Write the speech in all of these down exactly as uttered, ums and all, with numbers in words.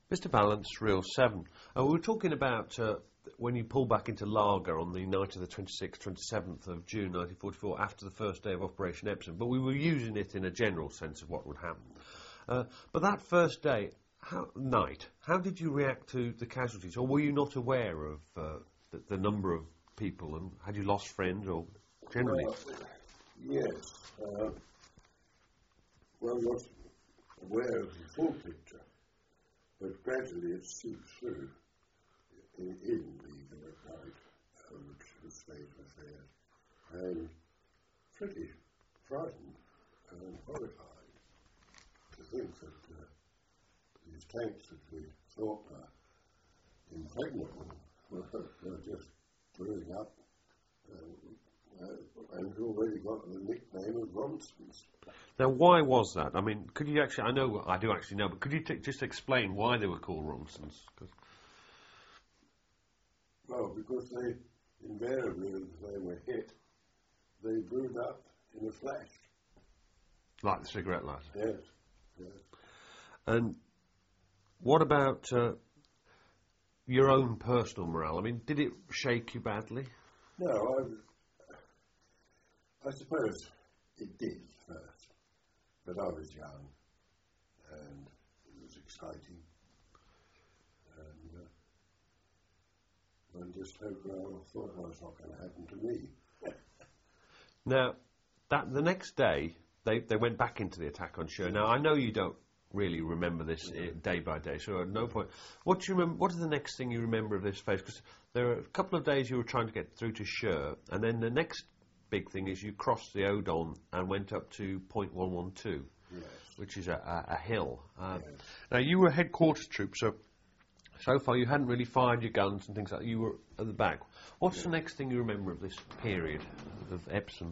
Mister Balance, Reel seven. Uh, we were talking about uh, when you pulled back into Lager on the night of the twenty-sixth, twenty-seventh of June nineteen forty-four after the first day of Operation Epsom, but we were using it in a general sense of what would happen. Uh, but that first day, how, night, how did you react to the casualties? Or were you not aware of uh, the, the number of people, and had you lost friends or generally? Well, yes. Uh, one was aware of the full picture, but gradually it seeps through in, in the at night, uh, which was state affairs, and pretty frightened and horrified to think that uh, these tanks that we thought were impregnable were, were just blowing up, uh, uh, and already got the nickname of Ronsons. Now, why was that? I mean, could you actually, I know, I do actually know, but could you t- just explain why they were called Ronsons? Cause Well, because they, invariably, as they were hit, they brewed up in a flash. Like the cigarette lighter? Yes, yes. And what about uh, your own personal morale? I mean, did it shake you badly? No, I, I suppose it did first, but I was young, and it was exciting, and uh, I just hoped, well, I thought it was not going to happen to me. Now, that the next day, they, they went back into the attack on Sure. Now, I know you don't really remember this uh, day by day, so at no point. What do you remember? What is the next thing you remember of this phase? Because there are a couple of days you were trying to get through to Sure, and then the next big thing is you crossed the Odon and went up to point one one two, Yes. which is a, a, a hill. Um, Yes. Now, you were headquarters troop, so so far you hadn't really fired your guns and things like that. You were at the back. What's Yes. the next thing you remember of this period of Epsom?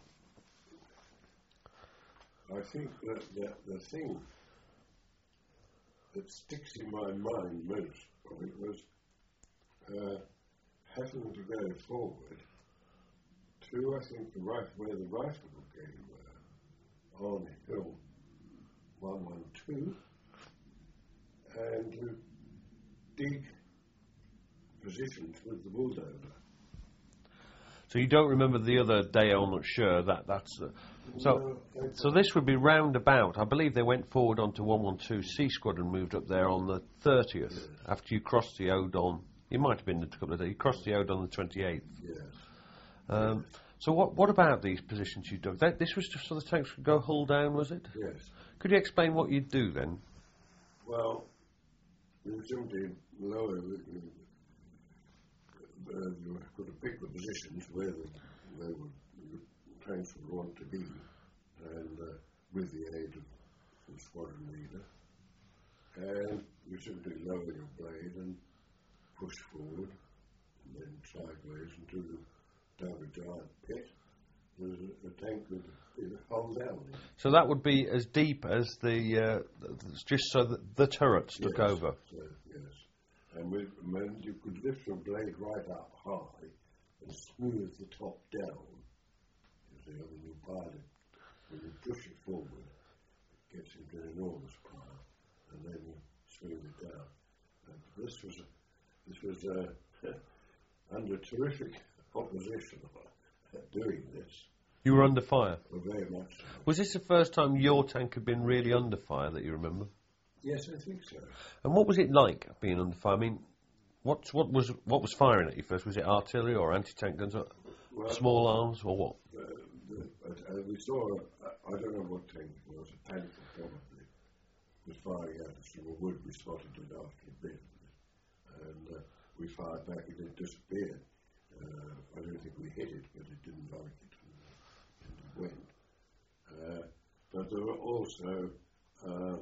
I think that, that the thing that sticks in my mind most of it was uh, having to go forward to, I think, the right where the rifle brigade were, on Hill one one two, and to dig positions with the bulldozer. So you don't remember the other day on Sure, that that's... Uh, so, No, so this would be roundabout. I believe they went forward onto one one two. C Squadron moved up there on the thirtieth, Yes. after you crossed the Odon. You might have been a couple of days. You crossed the Odon on the twenty-eighth. Yes. Um, so what what about these positions you dug? That, this was just so the tanks could go hull down, was it? Yes. Could you explain what you'd do then? Well, we were simply lower the, uh, you could have picked the positions where the, where the tanks would want to be, and uh, with the aid of the squadron leader, and you simply lower your blade and push forward, and then sideways into the down a giant pit. There's a, a tank with a hole down in. So that would be as deep as the, uh, just so that the turrets took Yes, over. so, yes. And with, when you could lift your blade right up high and smooth the top down, you see, when you pilot, when you push it forward, it gets into an enormous power, and then you smooth it down. And this was, this was uh, under terrific opposition at doing this. You were under fire. Well, very much so. Was this the first time your tank had been really under fire that you remember? Yes, I think so. And what was it like being under fire? I mean, what what was what was firing at you first? Was it artillery or anti-tank guns, or Well, small arms, or what? Uh, the, uh, we saw, uh, I don't know what tank it was, a tank probably, was firing at us from a wood. We spotted it after a bit, and uh, we fired back and it disappeared. Uh, I don't think we hit it, but it didn't like it, and it went. Uh, but there were also uh,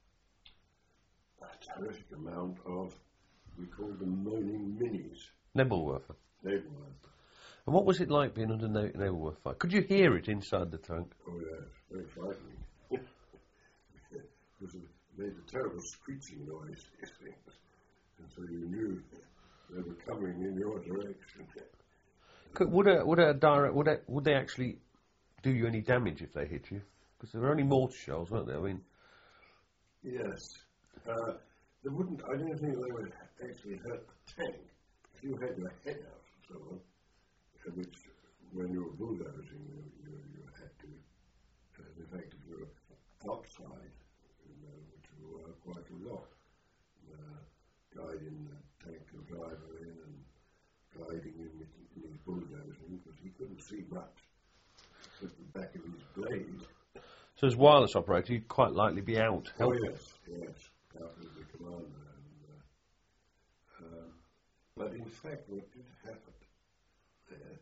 a terrific amount of, we called them moaning minis. Nebelwerfer. Nebelwerfer. And what was it like being under ne- Nebelwerfer fire? Could you hear it inside the tank? Oh yes, very frightening. Because it made a terrible screeching noise, these things. And so you knew they were coming in your direction. Could, would a would a direct would a, would they actually do you any damage if they hit you? Because there were only mortar shells, weren't there? I mean, Yes. Uh, they wouldn't, I don't think they would actually hurt the tank. If you had your head out and so on, uh, which when you were bulldozing, you, you, you had to, uh, in fact, if you were outside, you know, which were quite a lot, uh, guiding the tank and driver in and guiding him in his bulldozing, because he couldn't see much with the back of his blade. So as wireless operator, you'd quite likely be out. Oh, yes, yes, out with the commander. And, uh, uh, but in fact, what did happen there,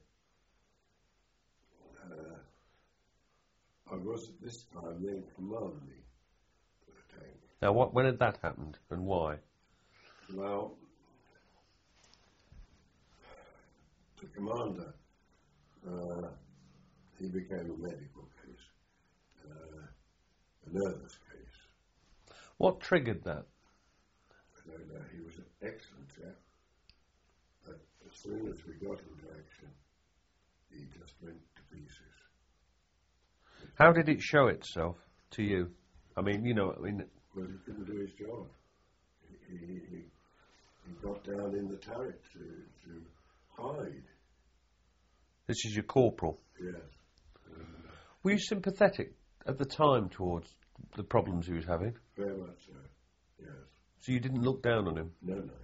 uh, I was at this time then commanding the tank. Now, what, when had that happened and why? Well, the commander, uh, he became a medical case, uh, a nervous case. What triggered that? I don't know, he was an excellent chap, but as soon as we got into action, he just went to pieces. How did it show itself to you? I mean, you know, I mean... Well, he couldn't do his job. He, he, he, he got down in the turret to, to hide. This is your corporal. Yes. Um, Were you sympathetic at the time towards the problems he was having? very much so, yes. So you didn't look down on him? No, no. no.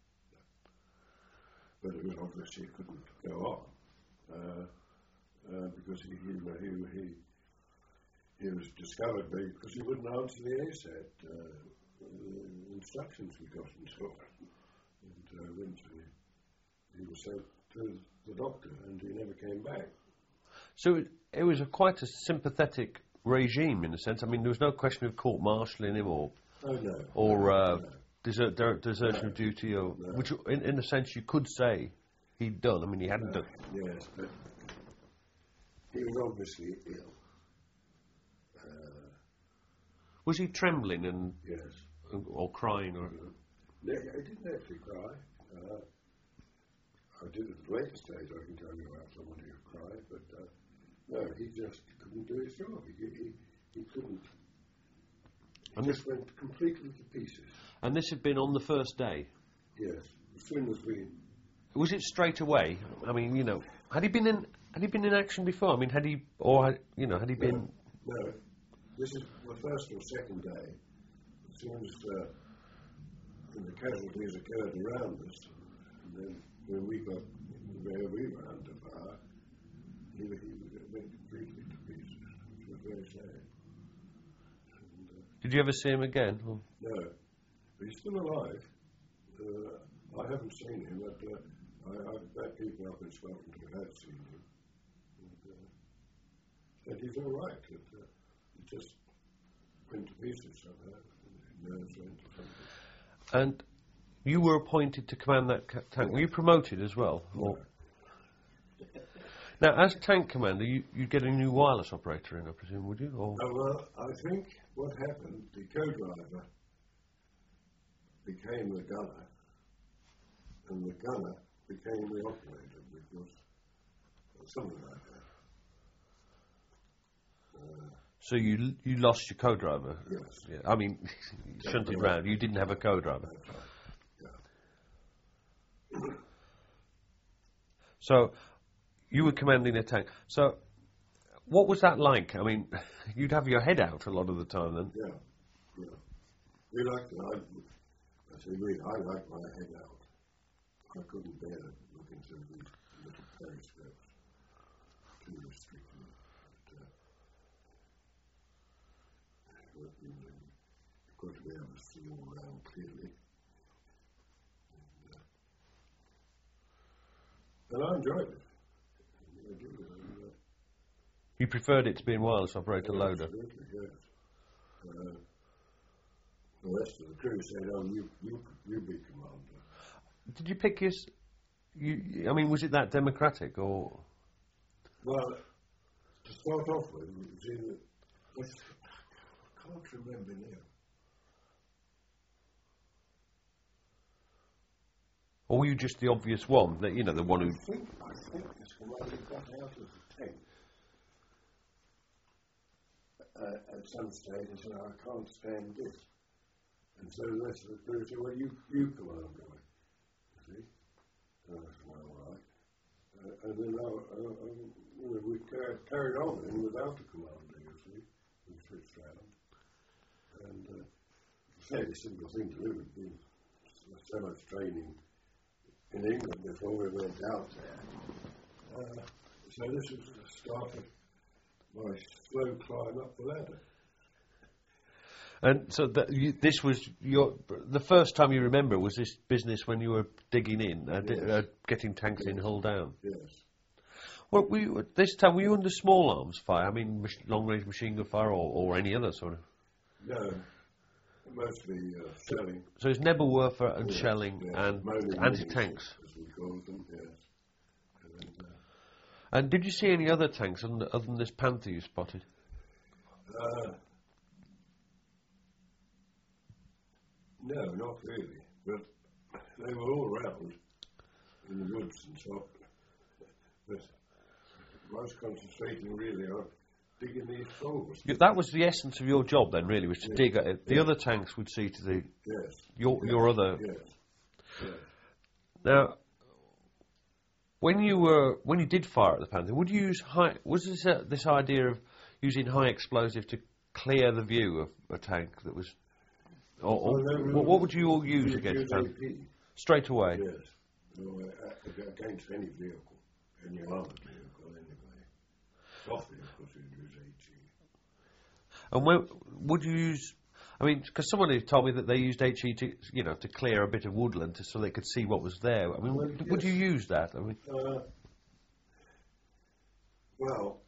But it was obvious he couldn't go on. Uh, uh, because he, he, he, he, he was discovered because he wouldn't answer the A S A T uh, uh, instructions we got and so on. And uh, eventually he was sent to the doctor and he never came back. So it, it was a quite a sympathetic regime in a sense. I mean, there was no question of court-martialing him or Oh, no. or uh, no. desert, der, desertion No. of duty, or No. which, in, in a sense, you could say he'd done. I mean, he hadn't Uh, done. yes, but he was obviously ill. Uh, Was he trembling and yes. or crying or? No, I didn't actually cry. Uh, I did at a later stage, I can tell you about someone who cried, but uh, no, he just couldn't do his job. He, he, he couldn't. He And just went completely to pieces. And this had been on the first day. Yes, as soon as we. Was it straight away? I mean, you know, had he been in had he been in action before? I mean, had he or had, you know had he been? No, no, this is the first or second day. As soon as uh, the casualties occurred around us, and then when we got where we were under fire, he, he went completely to pieces, which was very sad. And, uh, Did you ever see him again? Or? no, but he's still alive. Uh, I haven't seen him, but uh, I, I've met people up in Scotland who have seen him. And, uh, and he's all right. It, uh, he just went to pieces somehow. His nerves went to something. And you were appointed to command that ca- tank. Were you promoted as well? Or? Now, as tank commander, you, you'd get a new wireless operator in, I presume, would you? Or? Oh, well, I think what happened, the co-driver became the gunner, and the gunner became the operator, because something like that. Uh, So you you lost your co-driver? yes. Yeah. I mean, shunted round. You didn't have a co-driver. That's right. Yeah. So you were commanding a tank. So what was that like? I mean, you'd have your head out a lot of the time then. Yeah, yeah. We liked it. I, I say we, I liked my head out. I couldn't bear looking through these little periscopes. Too restricting. But, uh, you know, you've got to be able to see all around clearly. And, uh, and I enjoyed it. I did. And, uh, You preferred it to be in wireless operator loader. Absolutely, yes. Uh, the rest of the crew said, "Oh, you, you, you be commander." Did you pick his? You, I mean, was it that democratic or? Well, to start off with, it was in, I can't remember now. Or were you just the obvious one? That you know, the one who. I think, I think this commander got out of the tank uh, at some stage and said, "I can't stand this." And so they said, they said well, you, you command away. You see? And I said, well, all right. Uh, and then I, uh, um, you know, we carried, carried on then without a commander, you see. We switched round. And uh, a fairly simple thing to do. It'd been so much training in England before we went out there. Uh, so this was the start of my slow climb up the ladder. And so that you, this was your the first time you remember was this business when you were digging in, uh, Yes. di- uh, getting tanks Yes. in hull down. Yes. Well, were you, this time were you under small arms fire? I mean, mach- long range machine gun fire, or, or any other sort of. No, mostly uh, shelling. So it's Nebelwerfer and Yes, shelling yes. and Moaning anti-tanks. minis, as we call them, yes. And, uh, And did you see any other tanks other than, other than this Panther you spotted? uh, no, not really, but they were all around in the woods and so on. But I was concentrating really on digging these holes. You- That was the essence of your job then, really, was to Yes. dig at it. The Yes. other tanks would see to the Yes. your yes. your other. Yes. Yes. Now, when you were when you did fire at the Panther, would you use high? Was this uh, this idea of using high explosive to clear the view of a tank that was, or, or Well, no, what, what would you all use we against use the Panther? A P. Straight away. Yes. No, uh, against any vehicle, any armoured vehicle anyway. Softly, of course, you'd use H E. And when, would you use? I mean, because someone had told me that they used H E to, you know, to clear a bit of woodland to, so they could see what was there. I mean, Well, would, would you yes. use that? I mean, Uh, well,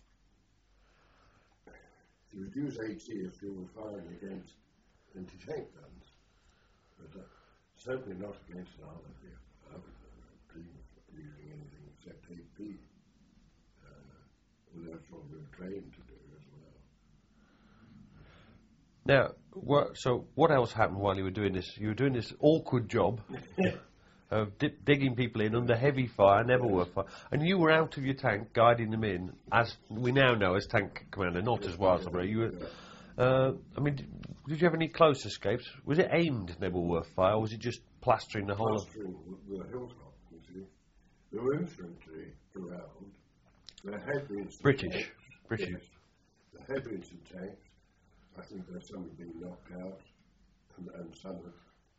you would use H E if you were firing against anti-tank guns, but uh, certainly not against an armoured vehicle. I would never dream of using anything except A P. Uh, and that's what we were trained to do as well. now, what, so what else happened while you were doing this? You were doing this awkward job of di- digging people in under heavy fire, Nebelwerfer fire, and you were out of your tank guiding them in, as we now know as tank commander, not as wild somebody. You were. Uh, I mean, did, did you have any close escapes? Was it aimed Nebelwerfer fire, or was it just plastering the whole of? Plastering the the hilltop, you see. There were infantry around. There had been some British. tanks. British. Yes. There had been some tanks. I think there's some had been knocked out and, and some had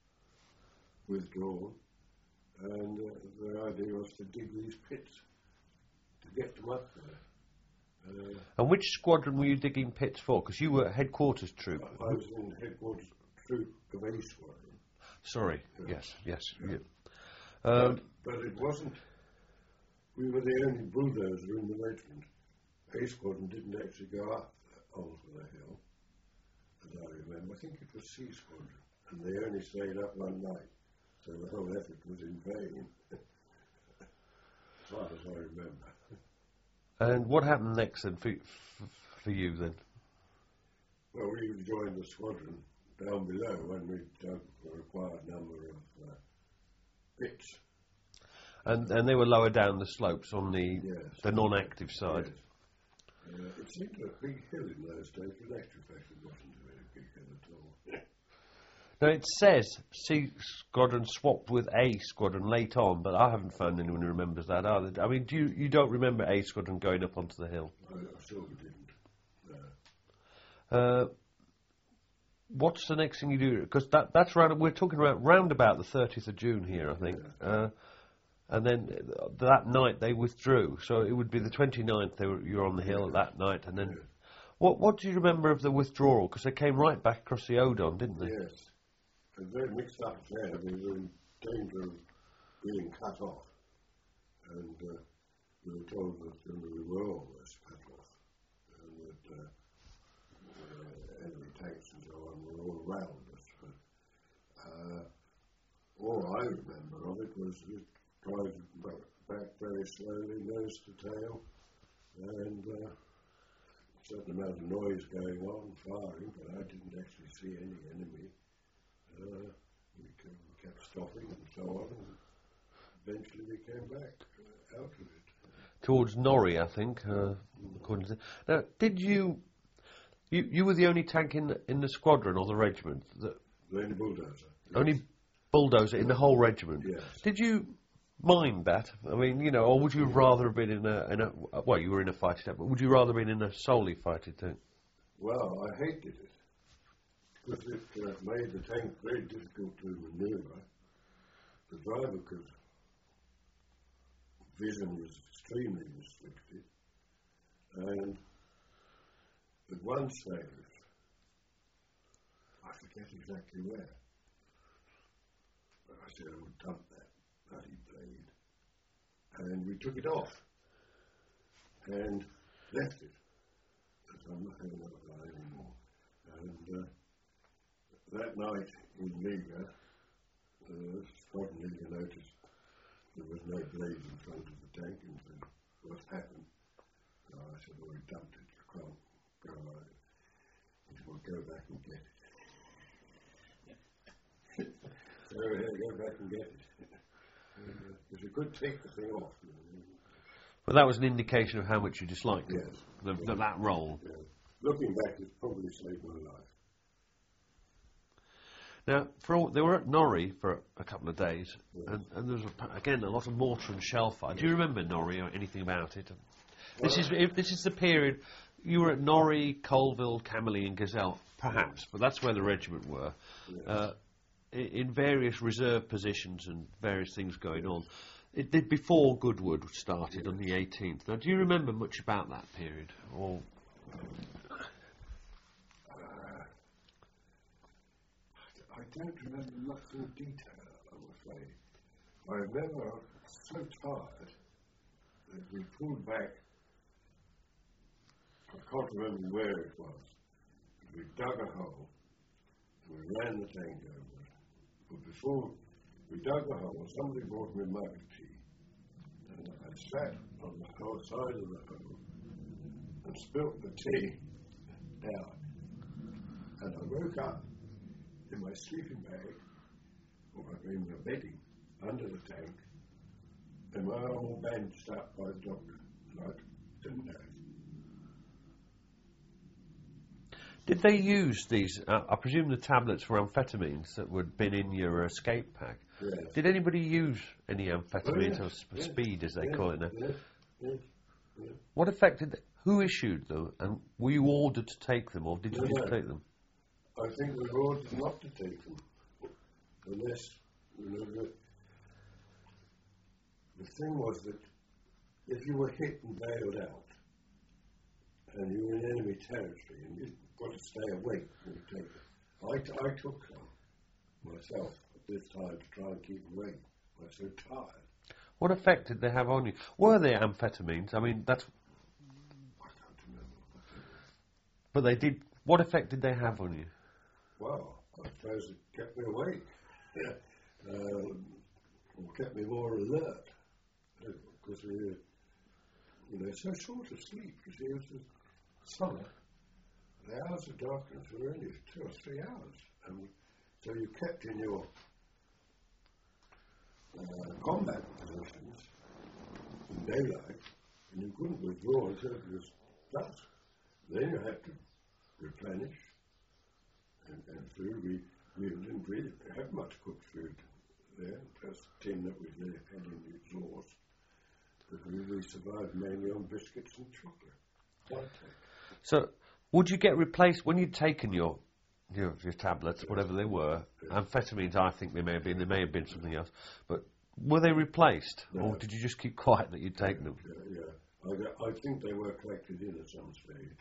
withdrawn. And uh, the idea was to dig these pits to get them up there. Uh, And which squadron were you digging pits for? Because you were headquarters troop. I was in headquarters troop of A Squadron. Sorry. Yes. Yes. Yeah. yeah. Um, But it wasn't, we were the only bulldozer in the regiment. A Squadron didn't actually go up onto the hill, as I remember. I think it was C Squadron, and they only stayed up one night, so the whole effort was in vain, as far as I remember. and what happened next then for, for, for you then? Well, we joined the squadron down below when we dug the required number of uh, pits. And and they were lower down the slopes on the Yes. the non-active side. Yes. Uh, it seemed a big hill in those days, but in actual fact it wasn't a very big hill at all. Now it says C Squadron swapped with A Squadron late on, but I haven't found anyone who remembers that either. I mean, do you, you don't remember A Squadron going up onto the hill? I, I sure didn't. No. Uh, what's the next thing you do? Because that that's round. We're talking about round about the thirtieth of June here, I think. Uh, and then uh, that night they withdrew, so it would be the twenty-ninth. They were you were on the hill that night, and then Yes. what what do you remember of the withdrawal? Because they came right back across the Odon, didn't they? Yes. A very mixed up affair. We were in danger of being cut off. And uh, we were told that uh, we were almost cut off. And that uh, uh, enemy tanks and so on were all around us. But uh, all I remember of it was it drive back very slowly, nose to tail, and uh, a certain amount of noise going on, firing, but I didn't actually see any enemy. Uh, we, kept, we kept stopping and so on, and eventually we came back uh, out of it. Towards Norrie, I think. Uh, according to now, did you, you you were the only tank in the, in the squadron or the regiment that Only bulldozer. Yes. Only bulldozer in the whole regiment. Yes. Did you mind that? I mean, you know, or would you rather have been in a, in a well, you were in a fighting tank, but would you rather have been in a solely fighting tank? Well, I hated it because it uh, made the tank very difficult to manoeuvre. The driver could, vision was extremely restricted, and at one stage, I forget exactly where, but I said I would dump that bloody blade, and we took it off and left it. I'm not having another guy anymore. And uh, that night in Liga, uh, Scott and Liga noticed there was no blade in front of the tank and said, "What's happened?" So I said, "Well, we dumped it. You can't go on it." He said, "Well, go back and get it." So yeah, go back and get it. Because you could take the thing off. You know. But that was an indication of how much you disliked Yes. it, the, the, that role. Yeah. Looking back, it's probably saved my life. Now, for all, they were at Norrie for a couple of days, Yes. and, and there was, a, again, a lot of mortar and shell fire. Do you remember Norrie or anything about it? This is if this is the period, you were at Norrie, Colville, Camberley and Gazelle, perhaps, but that's where the regiment were, Yes. uh, in, in various reserve positions and various things going on. It did before Goodwood started on the eighteenth. Now, do you remember much about that period? Or Uh, I don't remember much in detail, I'm afraid. I remember I was so tired that we pulled back. I can't remember where it was. But we dug a hole and we ran the tank over it. But before we dug the hole, somebody brought me a mug of tea. And I sat on the whole side of the hole and spilt the tea out. And I woke up in my sleeping bag, or in the bedding, under the tank, and my arm all bandaged up by the doctor, and I didn't know it. did they use these? Uh, I presume the tablets were amphetamines that would been in your escape pack. Yes. Did anybody use any amphetamines Oh, or yes, sp- yes, speed, as they yes, call it now? Yes, yes, yes. What effect did? They, who issued them, and were you ordered to take them, or did you No, just no. take them? I think we were ordered not to take them, unless, you know, the, the thing was that if you were hit and bailed out, and you were in enemy territory, and you've got to stay awake when you take it. I, t- I took some myself at this time to try and keep awake. I was so tired. What effect did they have on you? Were they amphetamines? I mean, that's. I can't remember. But they did. What effect did they have on you? Well, I suppose it kept me awake. Yeah. Um, or kept me more alert. Because we were, you know, so short of sleep. You see, it was the summer. The hours of darkness were only two or three hours. And so you kept in your uh, combat positions in daylight, and you couldn't withdraw until it was dusk. Then you had to replenish. And, and food, we, we didn't really have much cooked food there, just tin that we really had in the exhaust. But we, we survived mainly on biscuits and chocolate. So, would you get replaced when you'd taken your your, your tablets, yes. whatever they were? Yes. Amphetamines, I think they may have been. They may have been something else. But were they replaced, no. or did you just keep quiet that you'd taken them? Yeah, yeah. I, got, I think they were collected in at some stage.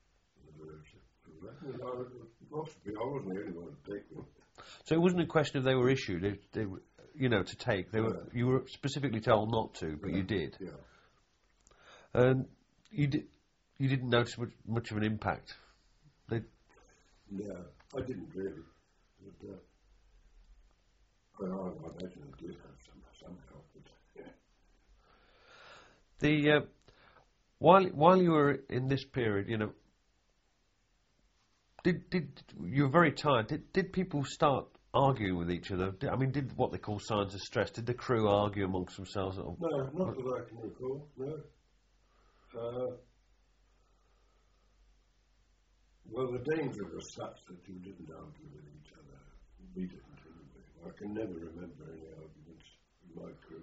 Possibly, I wasn't the only one to take them. So it wasn't a question of they were issued, they, they were, you know, to take. They were. Yeah. You were specifically told not to, but yeah. you did. Yeah. And you did. You didn't notice much, much of an impact. They. No, I didn't really. But, uh, well, I, I imagine it did have some some help. But, yeah. The uh, while while you were in this period, you know. Did did you were very tired? Did did people start arguing with each other? Did, I mean, did what they call signs of stress? Did the crew argue amongst themselves? Or, no, not that I can recall. No. Uh, well, the danger was such that you didn't argue with each other. We didn't anyway. I can never remember any arguments in my crew.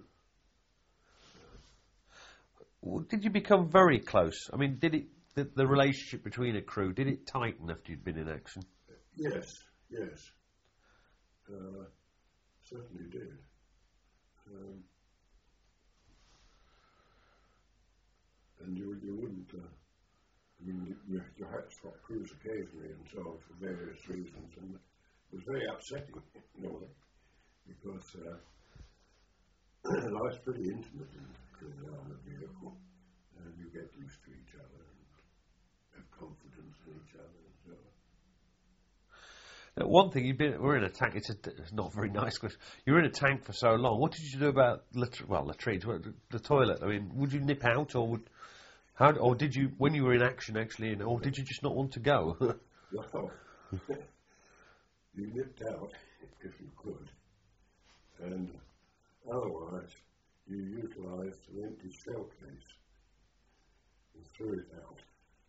Well, did you become very close? I mean, did it the, the relationship between a crew, did it tighten after you'd been in action? Yes, yes. Uh, certainly did. Um, and you, you wouldn't, uh, I mean, you, you, you had to swap crews occasionally and so on for various reasons, and it was very upsetting in a way, because uh, life's pretty intimate in the armoured vehicle, and you get used to each other and have confidence in each other and so on. Now, one thing, you've been, we're in a tank, it's, a, it's not very nice question. You were in a tank for so long. What did you do about, lat- well, latrines, the, the toilet? I mean, would you nip out, or would, how, or did you, when you were in action actually, in, or did you just not want to go? Well, you nipped out if you could, and otherwise you utilised an empty shell case and threw it out.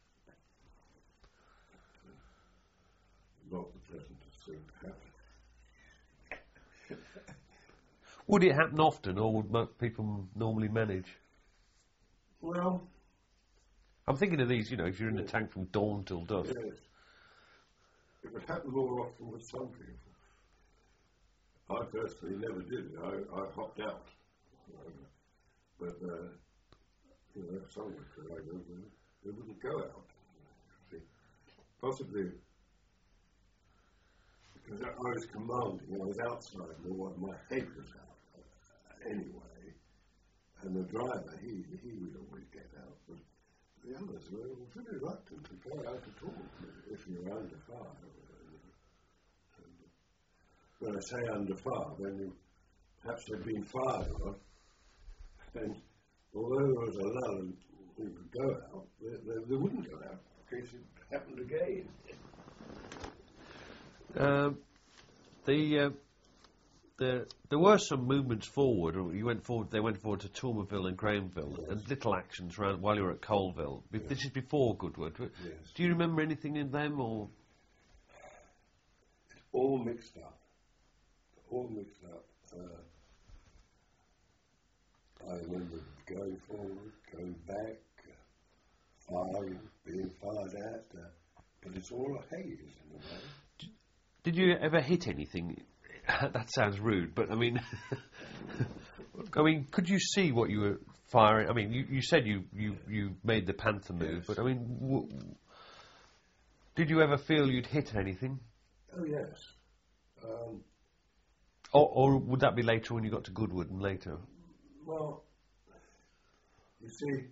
Not the pleasantest thing to happen. Would it happen often, or would mo- people normally manage? Well, I'm thinking of these, you know, if you're in the tank from dawn till dusk. yes. It would happen more often with some people. I personally never did it. I, I hopped out. But, uh, you know, some of the crew I know, they wouldn't go out. See, possibly because I was commanding, I was outside, more my head was out uh, anyway. And the driver, he he would always get out, but the others were very reluctant to go out at all if you were under fire. And when I say under fire, then you, perhaps they'd been fired on, and although there was a lull and we would go out, they, they, they wouldn't go out in case it happened again. Um, the, uh, the there were some movements forward. Or you went forward. They went forward to Tourmaville and Grahamville, Yes. and little actions around while you were at Colville. Be- Yes. This is before Goodwood. Yes. Do you remember anything in them, or It's all mixed up. All mixed up. Uh, I remember going forward, going back, uh, firing, being fired at, uh, but it's all a haze in a way. did you ever hit anything? That sounds rude, but I mean, I mean, could you see what you were firing? I mean, you, you said you, you, you made the Panther move, Yes. but I mean, w- did you ever feel you'd hit anything? Oh, yes. Um, Or, or would that be later when you got to Goodwood and later? well, you see,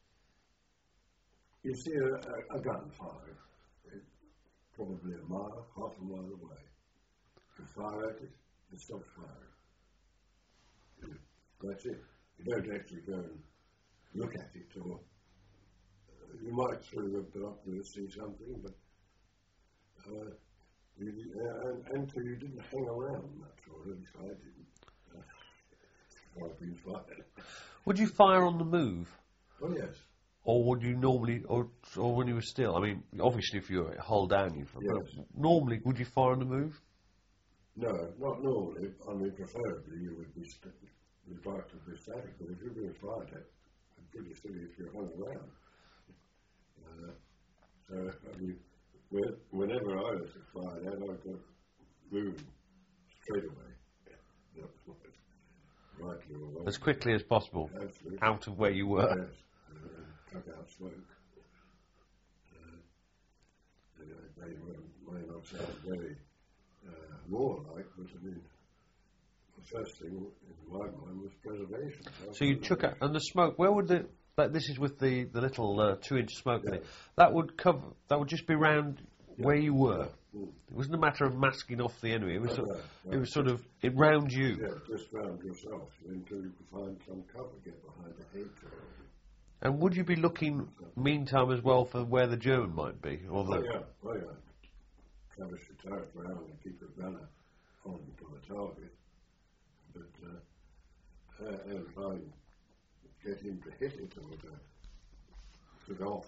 you see a, a, a gun fired, it, probably a mile, half a mile away. You fire at it, it stops firing. You- That's it. You don't actually go and look at it, or uh, you might through the binoculars see something, but uh, you, uh, and, until you didn't hang around much, or at least I didn't. Uh, I've been fired. Would you fire on the move? Oh yes. Or would you normally, or or when you were still? I mean, obviously, if you were hull down, you. Yes. But normally, would you fire on the move? No, not normally. I mean, preferably you would be st- you'd like to be static, but if you're being fired at, it's pretty silly if you're hung around. Uh, so, I mean, when, whenever I was fired at, I got moving straight away. Yeah, rightly or wrongly. As quickly as possible, Absolutely. out of where you were. Yes, uh, cut out smoke. Uh, they, they were, may not sound very uh, warlike, but I mean, the first thing in my mind was preservation. So you took out, and the smoke. Where would the? Like this is with the the little uh, two-inch smoke. Yeah. thing. That would cover. That would just be round Yeah. where you were. Yeah. Mm. It wasn't a matter of masking off the enemy. It was. No, Sort no, of, no. It was sort of it round you. Yeah, just round yourself until you could find some cover, get behind a hedge or. And would you be looking meantime as well for where the German might be? Or the, Oh yeah, oh yeah. Traverse your turret round and keep the runner on to the target. But uh, uh, and if I get him to hit it or to put it off,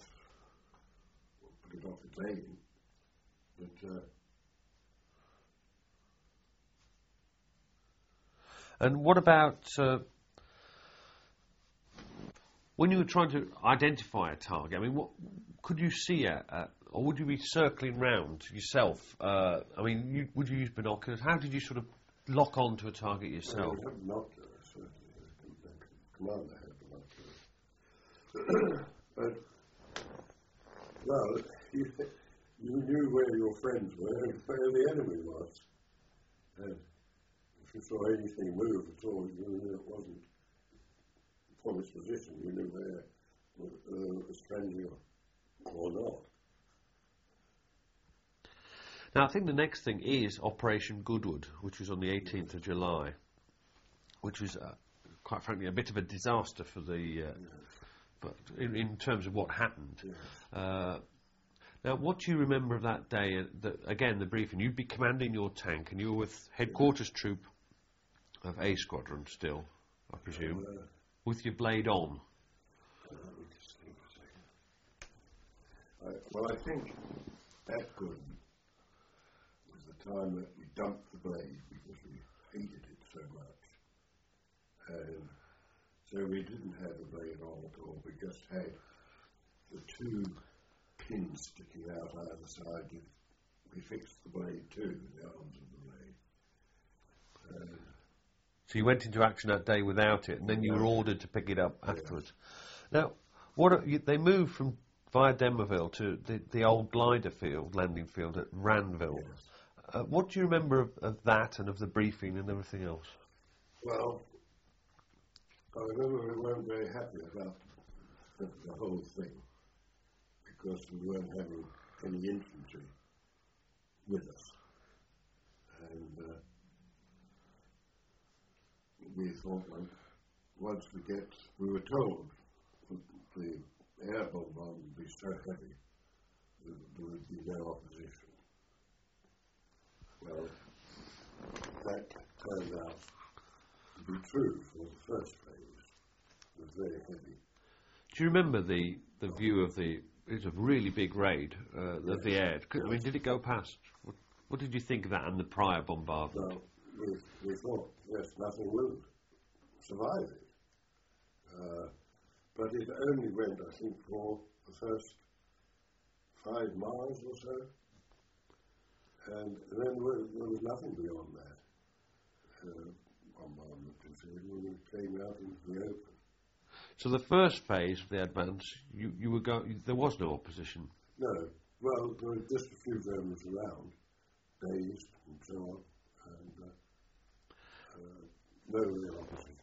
put it off its aim, but uh, And what about uh, when you were trying to identify a target? I mean, what could you see at, at or would you be circling round yourself? Uh, I mean, you, would you use binoculars? How did you sort of lock on to a target yourself? Well, I have binoculars, certainly. The commander had binoculars. But, well, you, you knew where your friends were and where the enemy was. And if you saw anything move at all, you knew it wasn't from its position. You knew where uh, it was friendly or, or not. Now, I think the next thing is Operation Goodwood, which was on the eighteenth of July, which was, uh, quite frankly, a bit of a disaster for the, uh, Yes. but in, in terms of what happened. Yes. Uh, now, what do you remember of that day? Uh, the, again, the briefing. You'd be commanding your tank, and you were with headquarters troop of A Squadron still, I presume, Uh, with your blade on. let me just think a second. I, well, I think that good was the time that we dumped the blade because we hated it so much. And so we didn't have the blade on at all. We just had the two pins sticking out either side. We fixed the blade too, the arms of the blade. And So you went into action that day without it, and then you were ordered to pick it up afterwards. Now, what are, you, they moved from via Denverville to the, the old glider field, landing field at Ranville. Yes. Uh, what do you remember of, of that and of the briefing and everything else? Well, I remember we weren't very happy about the, the whole thing because we weren't having any infantry with us. And uh, we thought, well, once we get, we were told that the air bombardment would be so heavy that there would be no opposition. Well, that turned out to be true for the first phase. It was very heavy. Do you remember the, the view of the, it was a really big raid uh, of the air. I mean, did it go past? What, what did you think of that and the prior bombardment? Well, we, we thought, yes, nothing will survive it. Uh, but it only went, I think, for the first five miles or so. And then there was nothing beyond that. Uh, bombardment, when we came out into the open. So the first phase of the advance, you, you were go, there was no opposition. No, well, there were just a few Germans around, dazed and so on, and uh, uh, no real opposition.